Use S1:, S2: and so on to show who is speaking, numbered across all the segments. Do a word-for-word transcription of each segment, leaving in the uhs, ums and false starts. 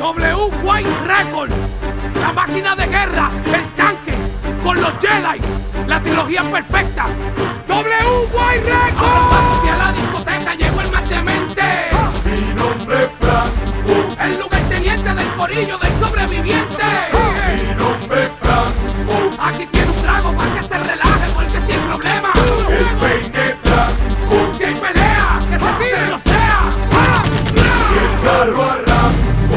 S1: W White Records, la máquina de guerra, el tanque, con los Jedi, la trilogía perfecta. W White Records. Ahora paso que a la discoteca llegó el más demente.
S2: Mi nombre es Franco,
S1: El lugarteniente del corillo del sobreviviente.
S2: mi nombre es Franco,
S1: Aquí tiene un trago para que se relaje porque si hay problema,
S2: el peine blanco
S1: si hay pelea, que se tire lo sea. ¡Ah!
S2: y el carro arranco.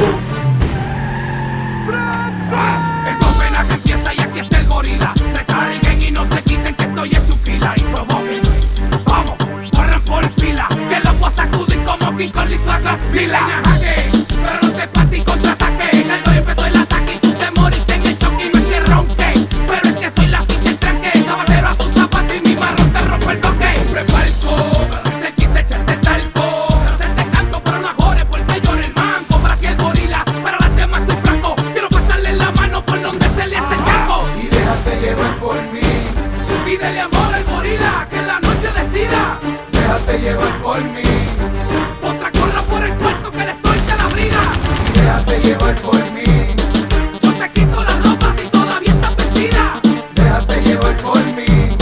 S1: El homenaje empieza y aquí está el gorila. Recarguen y no se quiten que estoy en su fila. Y provoquen, vamos, corran por fila, que los voy a sacudir como King Kong le hizo a Godzilla. Pero no te partí contraataque. El doy empezó el ataque y tú te moriste en el choque y no es que ronque. Pero es que soy la ficha el tranque. Zapatero a su zapato y mi marrón te rompe el toque. Prepalco, se quita echarte talco. Hacerte canto pero no ajores porque llora el manco. Para que el gorila, pero las demás soy franco. Quiero pasarle la mano por donde se le hace el charco.
S2: Y déjate llevar por mí,
S1: Pídele amor al gorila que en la noche decida.
S2: déjate llevar por mí,
S1: Otra corra por el cuarto que le suelte la brida.
S2: y déjate llevar por mí,
S1: Yo te quito la ropa si todavía estás vestida.
S2: déjate llevar por mí.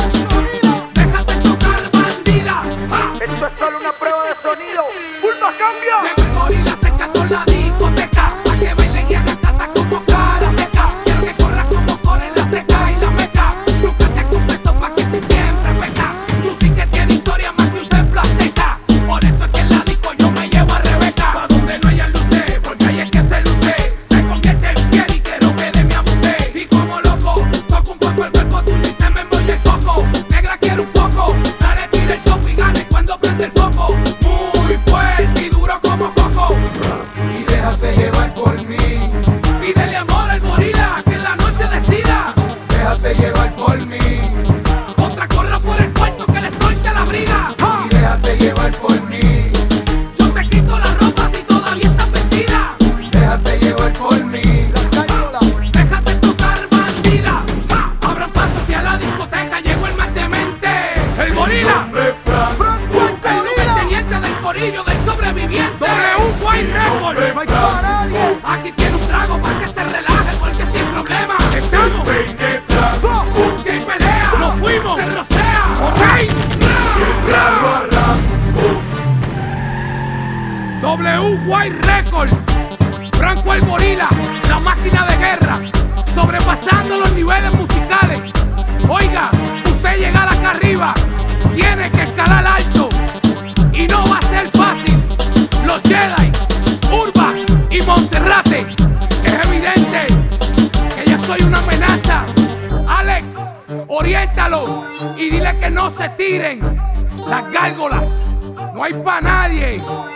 S1: Déjate tocar, bandida. ¡Ja!
S3: Esto es solo una prueba de sonido. ¡Pulpa, cambia!
S1: Llegó el gorila, se cantó en la discoteca. Pa' que baile y haga tata como karateca. Quiero que corra como Forrest en la seca y la meca. Nunca te confieso pa' que si siempre peca. Tú sí que tienes historia más que un templo azteca. Por eso es que en la disco yo me llevo a Rebeca. Pa' donde no haya luces, porque ahí es que se luce. Se convierte en fiel y quiero que de mí abuse. Y como loco, toco un poco el cuerpo tuyo y se me embolla el coco. Negra quiero un poco, dale tira el topo y gane cuando prende el foco. Muy fuerte y duro como coco.
S2: Y déjate llevar por mí,
S1: Pídele amor al gorila que en la noche decida.
S2: déjate llevar por mí,
S1: Otra corra por el cuarto que le suelte la brida.
S2: y déjate llevar por mí,
S1: Yo te quito la ropa si todavía estás vestida.
S2: déjate llevar por mí.
S1: Déjate tocar, bandida. ¡Ja! Abran paso que a la discoteca llegó el más demente. El
S2: Mi
S1: gorila,
S2: nombre es Franco,
S1: el lugarteniente del corillo del sobreviviente. W White Records. Aquí tiene un trago para que se relaje porque sin problema
S2: el
S1: estamos.
S2: peine blanco
S1: Si hay pelea, nos fuimos, se rocea. Ok.
S2: y el carro arranco.
S1: W White Records, Franco el gorila, la máquina de guerra, sobrepasando los niveles musicales. Oiga, usted llegar acá arriba, tiene que escalar alto y no va a ser fácil. Los Jedi, Urba y Monserrate, es evidente que yo soy una amenaza. Alex, oriéntalo y dile que no se tiren las gárgolas. No hay pa' nadie.